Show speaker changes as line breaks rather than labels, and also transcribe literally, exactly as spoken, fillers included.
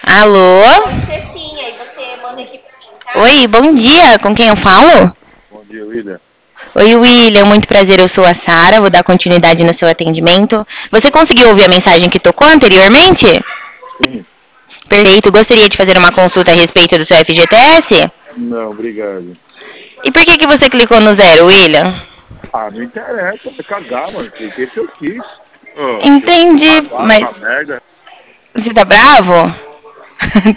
Alô?
Pode ser sim, aí você manda aqui pra mim, tá?
Oi, bom dia. Com quem eu falo?
Bom dia, William.
Oi, William. Muito prazer. Eu sou a Sara. Vou dar continuidade no seu atendimento. Você conseguiu ouvir a mensagem que tocou anteriormente?
Sim.
Perfeito. Gostaria de fazer uma consulta a respeito do seu F G T S?
Não, obrigado.
E por que que você clicou no zero, William?
Ah, não interessa, vai cagar, mano. Porque que eu quis. Oh,
Entendi,
cagar
mas
essa merda.
você tá bravo?